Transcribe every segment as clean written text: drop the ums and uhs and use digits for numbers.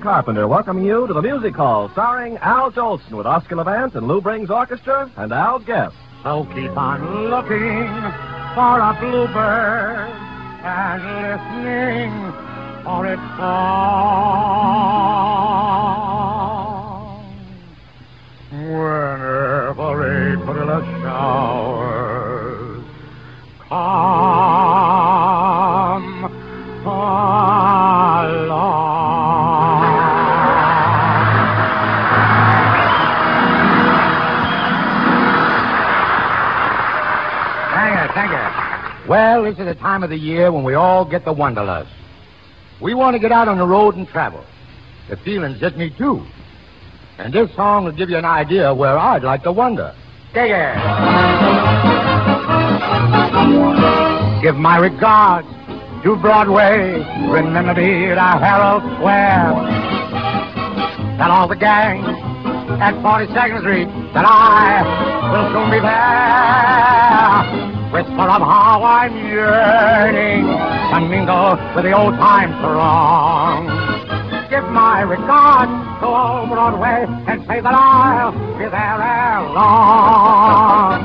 Carpenter welcoming you to the Music Hall, starring Al Jolson with Oscar Levant and Lou Brings Orchestra and Al's guests. So keep on looking for a bluebird and listening for its song. Whenever a pitiless showers come along. Thank you. Well, this is the time of the year when we all get the wanderlust. We want to get out on the road and travel. The feeling's hit me, too. And this song will give you an idea where I'd like to wander. Dig it. Give my regards to Broadway. Remember me at Herald Square. Tell all the gang at 42nd Street that I will soon be there. Whisper of how I'm yearning to mingle with the old-time throng. Give my regards to old Broadway and say that I'll be there ere long.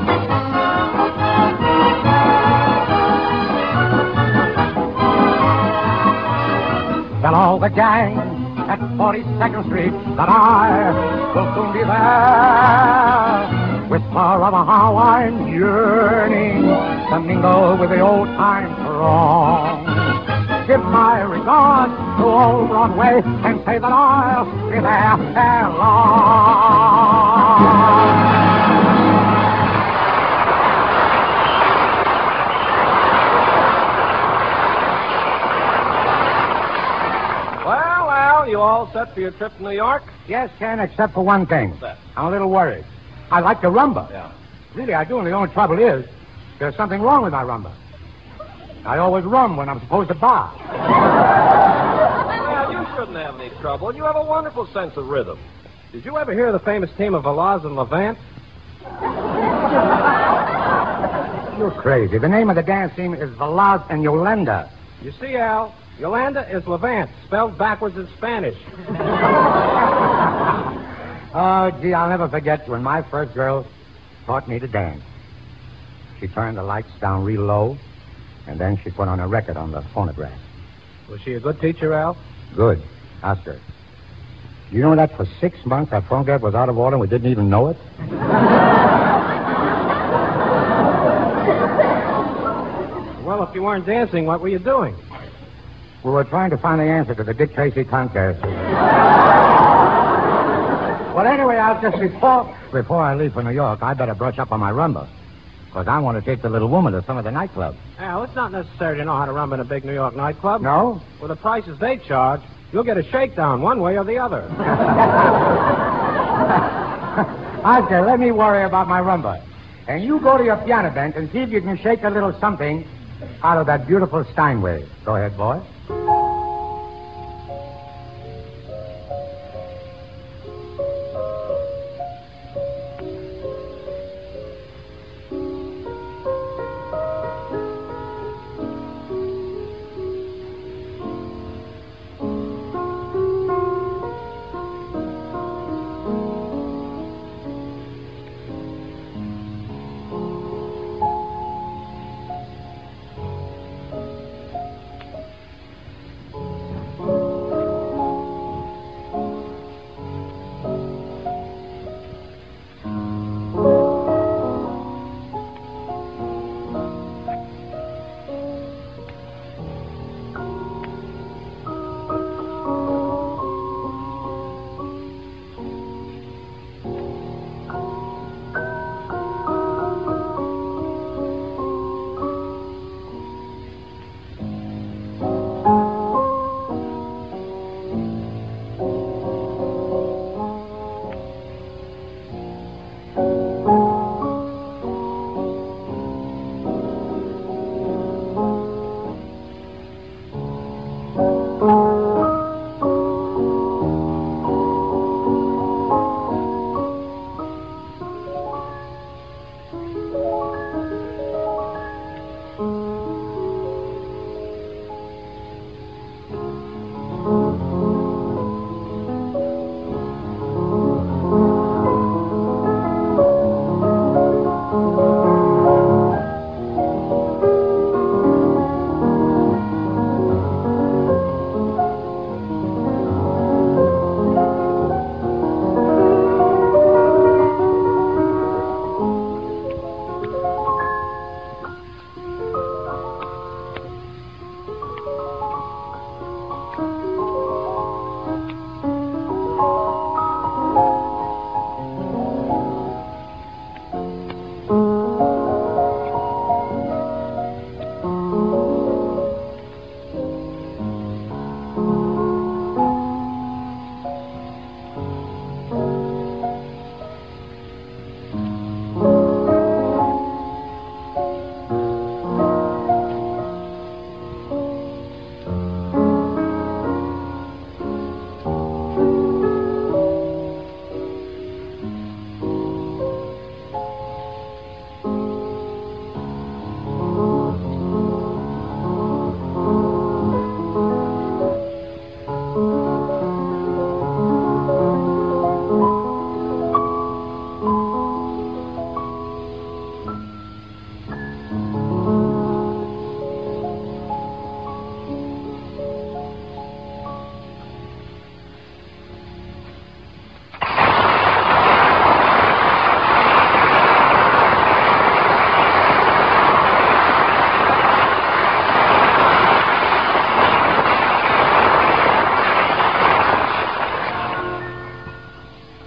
Tell all the gang at 42nd Street that I will soon be there. Whisper of how I'm yearning to mingle with the old-time throng. Give my regards to old Broadway and say that I'll be there ere long. Well, Al, you all set for your trip to New York? Yes, Ken, except for one thing. What's that? I'm a little worried. I like the rumba. Yeah. Really, I do, and the only trouble is there's something wrong with my rumba. I always rum when I'm supposed to bar. Well, you shouldn't have any trouble. You have a wonderful sense of rhythm. Did you ever hear the famous team of Velaz and Levant? You're crazy. The name of the dance team is Velaz and Yolanda. You see, Al, Yolanda is Levant, spelled backwards in Spanish. Oh, gee, I'll never forget when my first girl taught me to dance. She turned the lights down real low, and then she put on a record on the phonograph. Was she a good teacher, Al? Good. Ask her. You know that for 6 months that phonograph was out of order and we didn't even know it? Well, if you weren't dancing, what were you doing? We were trying to find the answer to the Dick Tracy contest. Well, anyway, Al, just before I leave for New York, I better brush up on my rumba. Because I want to take the little woman to some of the nightclubs. Al, it's not necessary to know how to rumba in a big New York nightclub. No? With the prices they charge, you'll get a shakedown one way or the other. Oscar, let me worry about my rumba. And you go to your piano bench and see if you can shake a little something out of that beautiful Steinway. Go ahead, boy.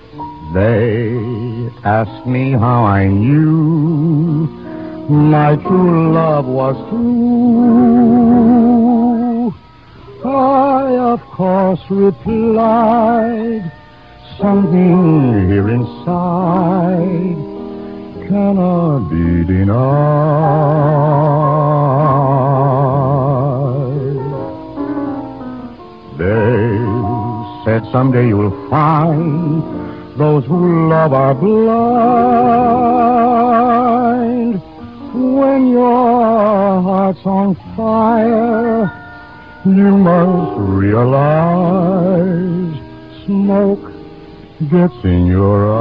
They asked me how I knew my true love was true. I, of course, replied, something here inside cannot be denied. They said someday you'll find those who love are blind. When your heart's on fire, you must realize smoke gets in your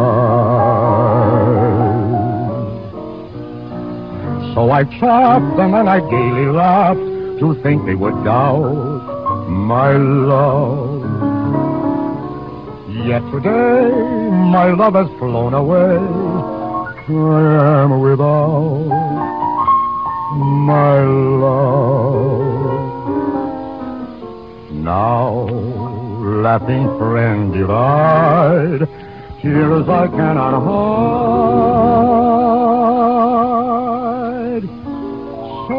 eyes. So I chaffed them and I gaily laughed to think they would doubt my love. Yet today my love has flown away. I am without my love. Now, laughing friend divide, tears I cannot hide. So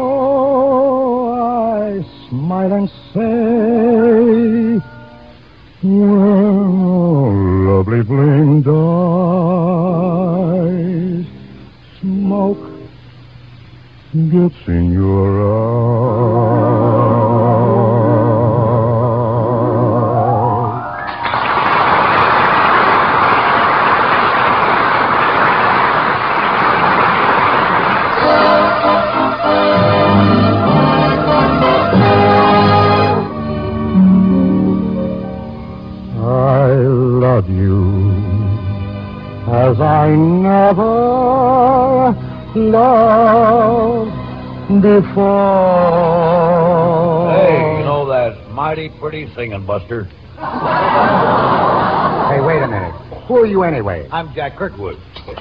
I smile and say, well, lovely flame dies, smoke gets in your eyes. I love you as I never loved before. Hey, you know that's mighty pretty singing, Buster. Hey, wait a minute. Who are you anyway? I'm Jack Kirkwood.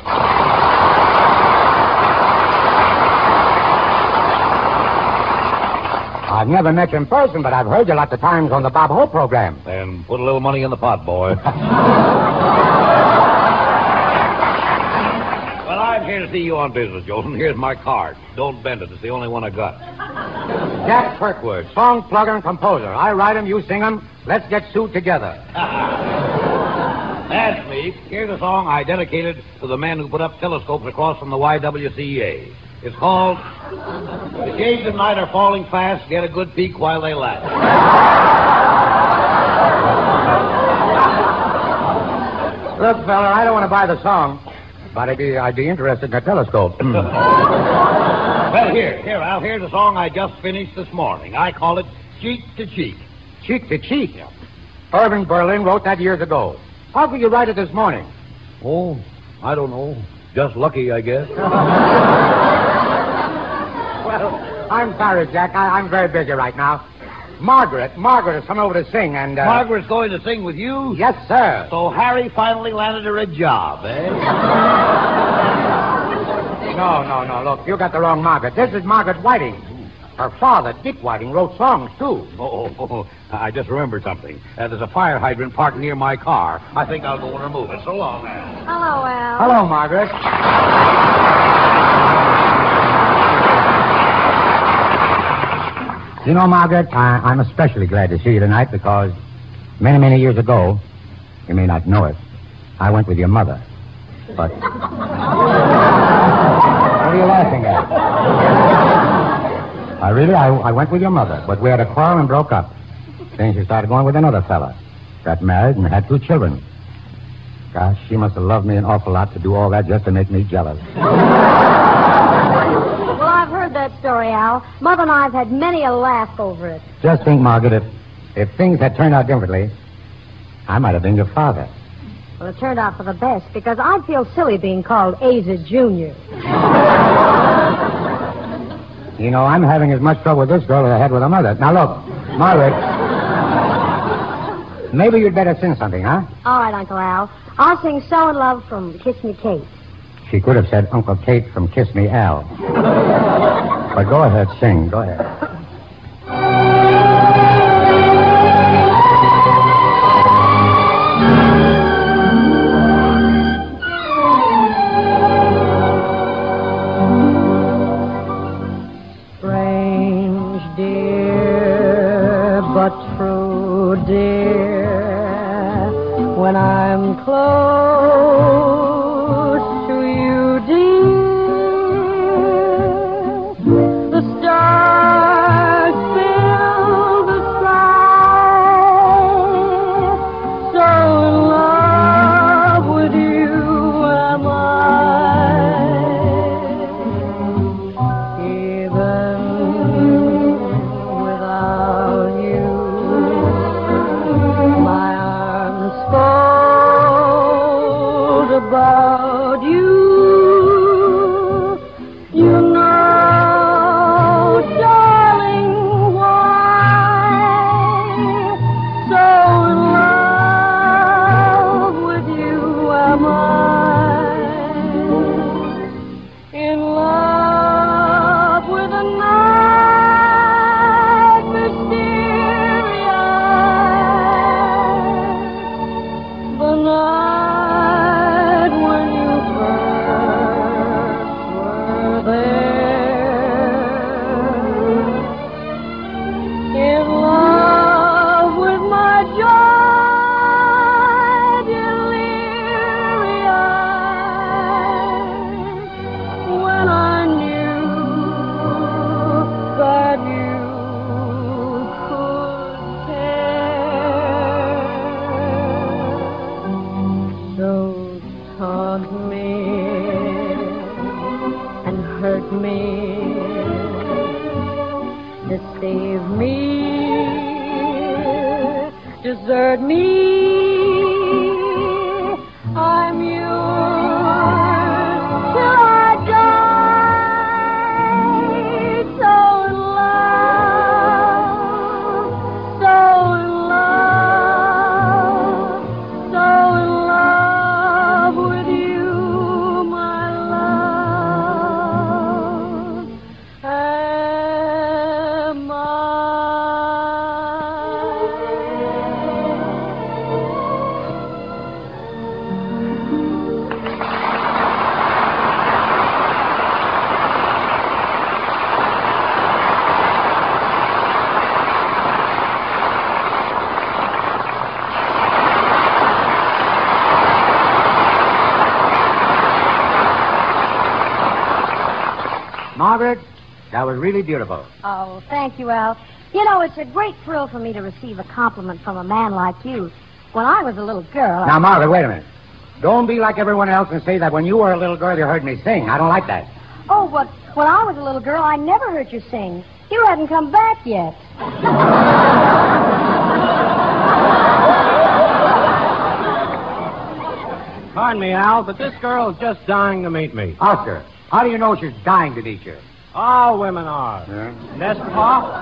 I've never met you in person, but I've heard you lots of times on the Bob Hope program. And put a little money in the pot, boy. Well, I'm here to see you on business, Jolson. Here's my card. Don't bend it. It's the only one I got. Jack Kirkwood, song plugger and composer. I write 'em, you sing 'em. Let's get sued together. That's me. Here's a song I dedicated to the men who put up telescopes across from the YWCA. It's called The Shades of Night Are Falling Fast. Get a good peek while they last. Look, fella, I don't want to buy the song, but I'd be interested in a telescope. Well, here, Al. Here's a song I just finished this morning. I call it Cheek to Cheek. Cheek to cheek. Yeah. Irving Berlin wrote that years ago. How could you write it this morning? Oh, I don't know. Just lucky, I guess. Well, I'm sorry, Jack. I'm very busy right now. Margaret has come over to sing, and... Margaret's going to sing with you? Yes, sir. So Harry finally landed her a job, eh? No. Look, you got the wrong Margaret. This is Margaret Whiting. Her father, Dick Whiting, wrote songs, too. Oh, I just remembered something. There's a fire hydrant parked near my car. I think I'll go and remove it. So long, Al. Hello, Al. Hello, Margaret. You know, Margaret, I'm especially glad to see you tonight because many, many years ago, you may not know it, I went with your mother. But... What are you laughing at? I went with your mother, but we had a quarrel and broke up. Then she started going with another fella. Got married and had 2 children. Gosh, she must have loved me an awful lot to do all that just to make me jealous. Well, I've heard that story, Al. Mother and I have had many a laugh over it. Just think, Margaret, if things had turned out differently, I might have been your father. Well, it turned out for the best, because I'd feel silly being called Asa Jr. You know, I'm having as much trouble with this girl as I had with her mother. Now, look, Margaret, maybe you'd better sing something, huh? All right, Uncle Al. I'll sing So in Love from Kiss Me Kate. She could have said Uncle Kate from Kiss Me Al. But go ahead, sing. Go ahead. when I'm close to you, dear. The stars fill the sky, so in love with you am I. Even without you, my arms fold about you. You know, darling, why so in love with you am I. In love with a night mysterious, the night when you first were there. In love with my joy delirious, when I knew that you could care. So taunt me and hurt me, deceive me, desert me. I'm yours till I die. So in love, so in love, so in love with you, my love. Am I? Margaret, that was really beautiful. Oh, thank you, Al. You know, it's a great thrill for me to receive a compliment from a man like you. When I was a little girl... Now, Margaret, wait a minute. Don't be like everyone else and say that when you were a little girl you heard me sing. I don't like that. Oh, but when I was a little girl, I never heard you sing. You hadn't come back yet. Pardon me, Al, but this girl is just dying to meet me. Oscar, how do you know she's dying to meet you? All women are. Yeah. N'est-ce pas?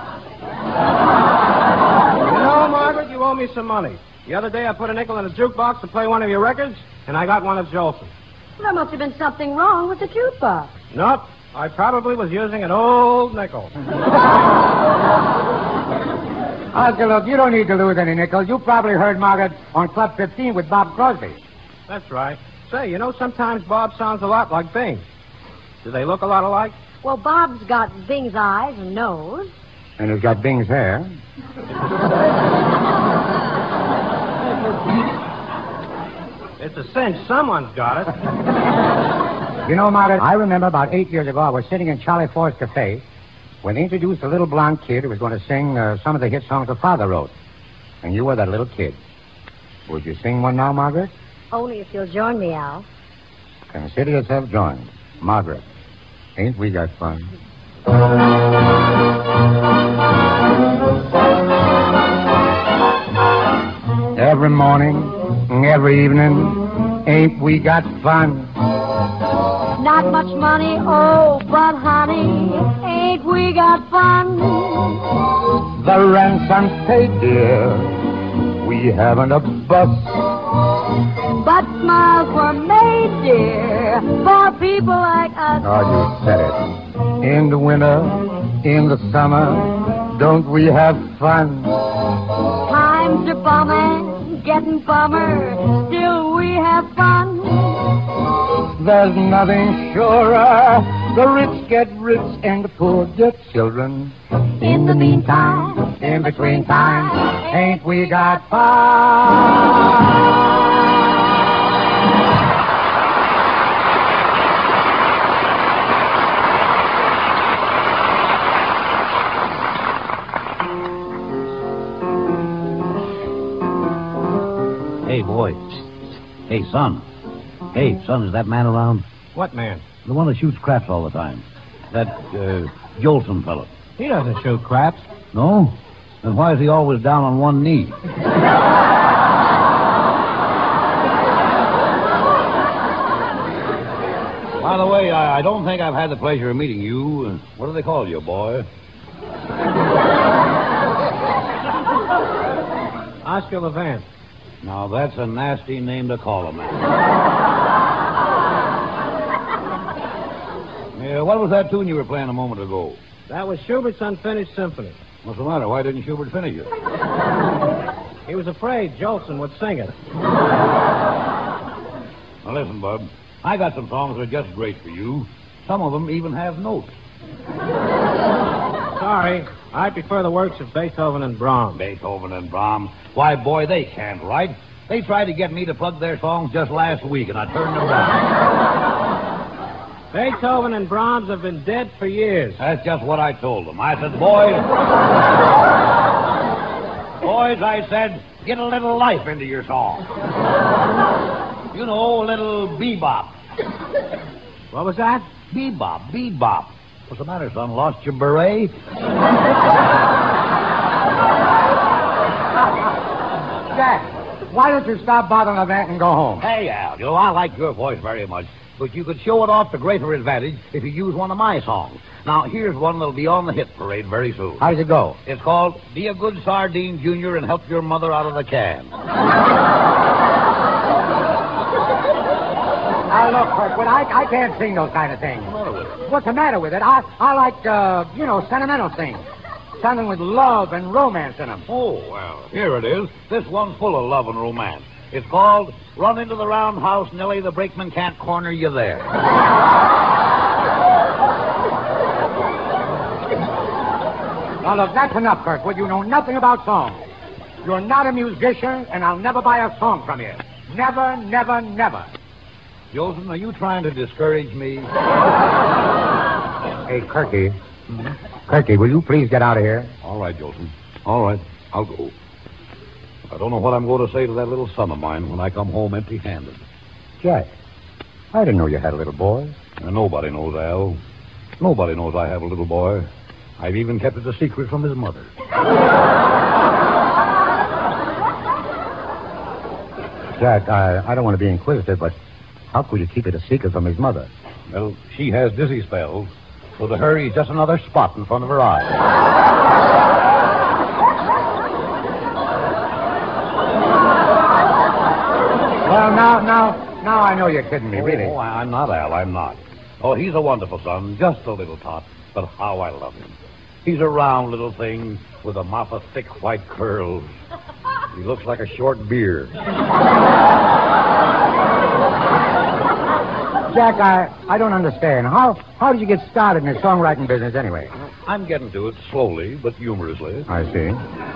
You know, Margaret, you owe me some money. The other day I put a nickel in a jukebox to play one of your records, and I got one of Jolson. There must have been something wrong with the jukebox. Nope. I probably was using an old nickel. Oscar, look, you don't need to lose any nickels. You probably heard Margaret on Club 15 with Bob Crosby. That's right. Say, you know, sometimes Bob sounds a lot like Bing. Do they look a lot alike? Well, Bob's got Bing's eyes and nose. And he's got Bing's hair. It's a cinch. Someone's got it. You know, Margaret, I remember about 8 years ago I was sitting in Charlie Ford's cafe when they introduced a little blonde kid who was going to sing some of the hit songs her father wrote. And you were that little kid. Would you sing one now, Margaret? Only if you'll join me, Al. Consider yourself joined. Margaret, ain't we got fun? Every morning, every evening, ain't we got fun? Not much money, oh, but honey, ain't we got fun? The rent's unpaid, dear. We haven't a bus. But smiles were made, dear, for people like us. Oh, you said it. In the winter, in the summer, don't we have fun? Times are bumming, getting bummer, still we have fun. There's nothing surer. The rich get rich and the poor get children. In the meantime, in between time, ain't we got fun? Hey, son. Hey, son, is that man around? What man? The one that shoots craps all the time. That, Jolson fellow. He doesn't shoot craps. No? Then why is he always down on one knee? By the way, I don't think I've had the pleasure of meeting you. What do they call you, boy? Oscar Levant. Now, that's a nasty name to call a man. Yeah, what was that tune you were playing a moment ago? That was Schubert's Unfinished Symphony. What's the matter? Why didn't Schubert finish it? He was afraid Jolson would sing it. Now, listen, Bub. I got some songs that are just great for you. Some of them even have notes. Sorry, I prefer the works of Beethoven and Brahms. Beethoven and Brahms. Why, boy, they can't write. They tried to get me to plug their songs just last week, and I turned them down. Beethoven and Brahms have been dead for years. That's just what I told them. I said, boys, I said, get a little life into your song. You know, a little bebop. What was that? Bebop. What's the matter, son? Lost your beret? Jack, why don't you stop bothering Levant and go home? Hey, Al, you know, I like your voice very much, but you could show it off to greater advantage if you use one of my songs. Now, here's one that'll be on the hit parade very soon. How does it go? It's called Be a Good Sardine, Junior, and Help Your Mother Out of the Can. Now, look, Kirkwood, I can't sing those kind of things. What's the matter with it? What's the matter with it? I like, sentimental things. Something with love and romance in them. Oh, well, here it is. This one's full of love and romance. It's called Run Into the Roundhouse, Nellie, the Brakeman Can't Corner You There. Now, look, that's enough, Kirkwood. You know nothing about songs. You're not a musician, and I'll never buy a song from you. Never, never, never. Jolson, are you trying to discourage me? Hey, Kirky. Kirky, will you please get out of here? All right, Jolson. All right, I'll go. I don't know what I'm going to say to that little son of mine when I come home empty-handed. Jack, I didn't know you had a little boy. Nobody knows, Al. Nobody knows I have a little boy. I've even kept it a secret from his mother. Jack, I don't want to be inquisitive, but how could you keep it a secret from his mother? Well, she has dizzy spells, so to her he's just another spot in front of her eye. Well, now I know you're kidding me, really. Oh, I'm not, Al, I'm not. Oh, he's a wonderful son, just a little tot, but how I love him. He's a round little thing with a mop of thick white curls. He looks like a short beard. Jack, I don't understand. How did you get started in the songwriting business anyway? I'm getting to it slowly, but humorously. I see.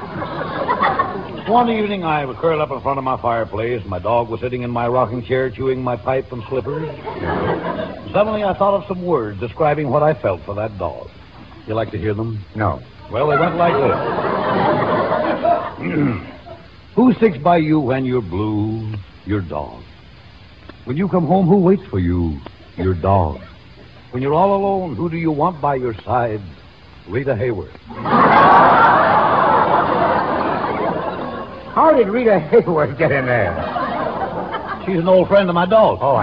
One evening, I was curled up in front of my fireplace. My dog was sitting in my rocking chair, chewing my pipe and slippers. Suddenly, I thought of some words describing what I felt for that dog. You like to hear them? No. Well, they went like this. Who sticks by you when you're blue? Your dog. When you come home, who waits for you? Your dog. When you're all alone, who do you want by your side? Rita Hayworth. How did Rita Hayworth get in there? She's an old friend of my dog. Oh, I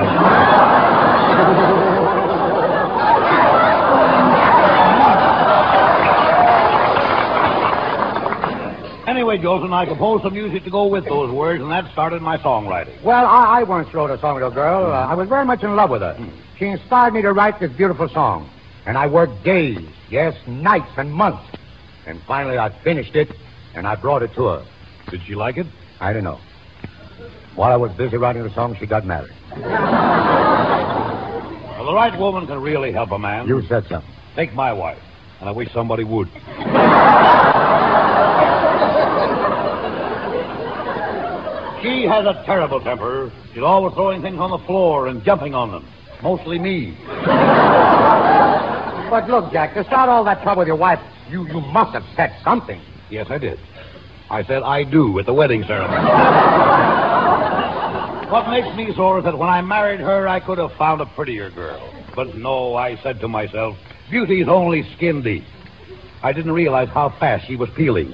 Anyway, Jolson, I composed some music to go with those words, and that started my songwriting. Well, I once wrote a song with a girl. I was very much in love with her. She inspired me to write this beautiful song. And I worked days, yes, nights and months. And finally I finished it, and I brought it to her. Did she like it? I don't know. While I was busy writing the song, she got married. Well, the right woman can really help a man. You said so. Take my wife, and I wish somebody would. She has a terrible temper. She's always throwing things on the floor and jumping on them. Mostly me. But look, Jack, to start all that trouble with your wife, you must have said something. Yes, I did. I said I do at the wedding ceremony. What makes me sore is that when I married her, I could have found a prettier girl. But no, I said to myself, beauty's only skin deep. I didn't realize how fast she was peeling.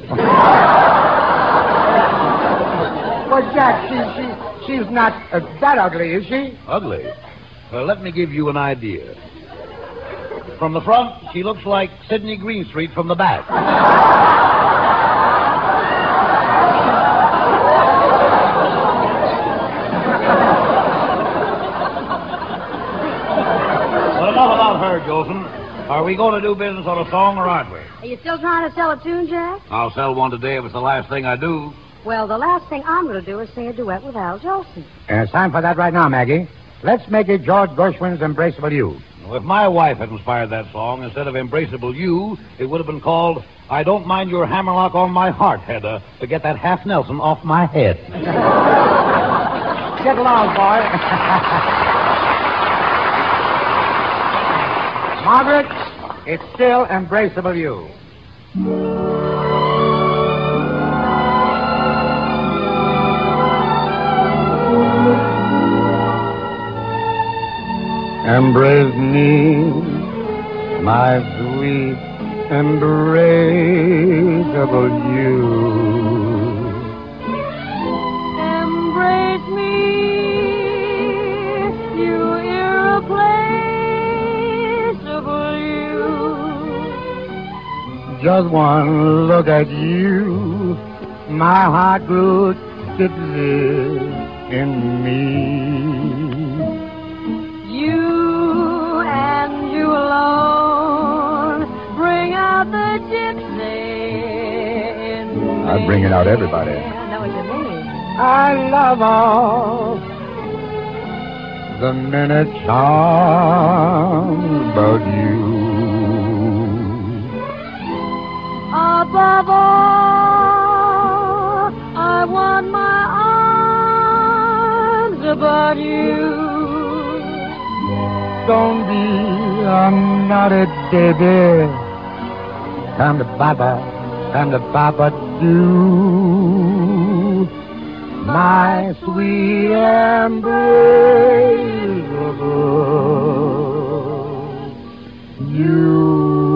Well, Jack, she's not that ugly, is she? Ugly? Well, let me give you an idea. From the front, she looks like Sidney Greenstreet from the back. But enough about her, Jolson. Are we going to do business on a song or aren't we? Are you still trying to sell a tune, Jack? I'll sell one today if it's the last thing I do. Well, the last thing I'm going to do is sing a duet with Al Jolson. And it's time for that right now, Maggie. Let's make it George Gershwin's Embraceable You. Well, if my wife had inspired that song, instead of Embraceable You, it would have been called I Don't Mind Your Hammerlock on My Heart, Hedda, to get that half Nelson off my head. Get along, boy. Margaret, it's still Embraceable You. Embrace me, my sweet, embraceable you. Embrace me, you irreplaceable you. Just one look at you, my heart grew tipsy in me. I'm bringing out everybody. I know what you mean. I love all the minute charms about you. Above all, I want my arms about you. Don't be a naughty baby. Time to Papa do. My sweet embraceable you.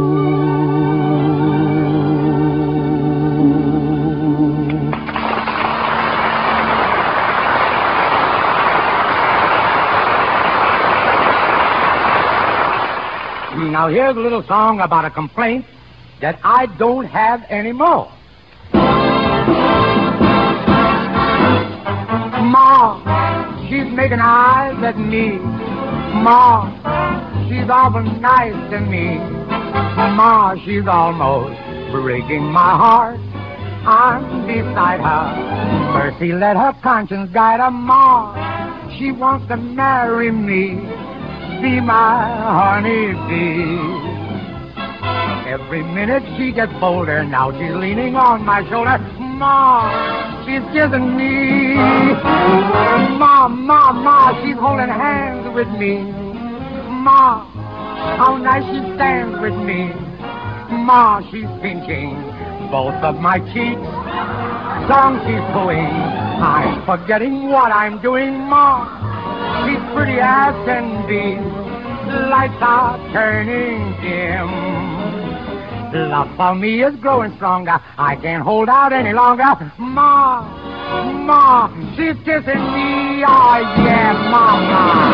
Now, here's a little song about a complaint that I don't have anymore. Ma, she's making eyes at me. Ma, she's awful nice to me. Ma, she's almost breaking my heart. I'm beside her. Mercy, let her conscience guide her. Ma, she wants to marry me. Be my honeybee. Every minute she gets bolder. Now she's leaning on my shoulder. Ma, she's kissing me. Ma, she's holding hands with me. Ma, how nice she stands with me. Ma, she's pinching both of my cheeks. Song she's pulling. I'm forgetting what I'm doing. Ma, she's pretty as can be. Lights are turning dim. Love for me is growing stronger. I can't hold out any longer. Ma, she's kissing me. Oh, yeah, Mama.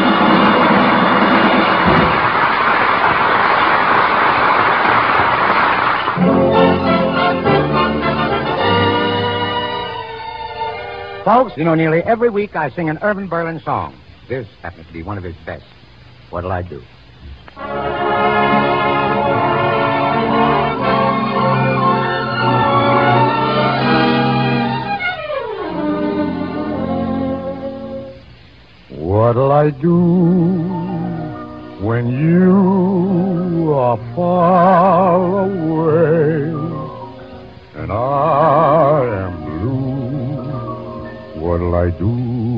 Folks, you know, nearly every week I sing an Irvin Berlin song. This happens to be one of his best. What'll I do? What'll I do when you are far away and I am blue? What'll I do?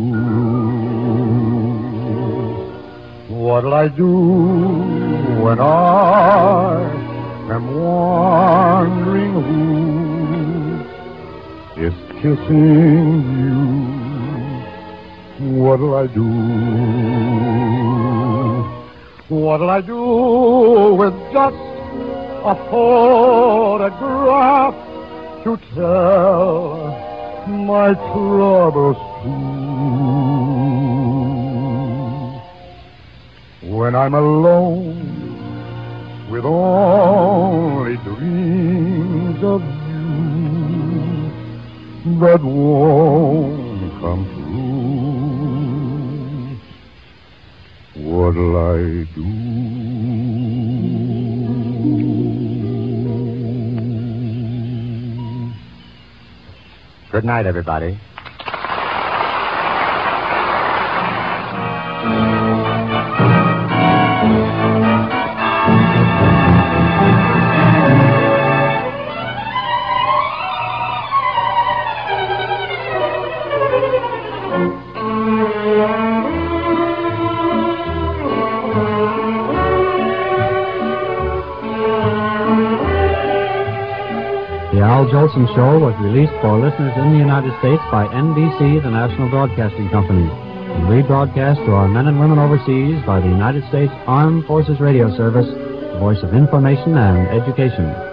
What'll I do when I am wondering who is kissing you What'll I do? What'll I do with just a photograph to tell my troubles to? When I'm alone with only dreams of you that won't come true, what'll I do? Good night, everybody. The Al Jolson Show was released for listeners in the United States by NBC, the National Broadcasting Company, and rebroadcast to our men and women overseas by the United States Armed Forces Radio Service, the voice of information and education.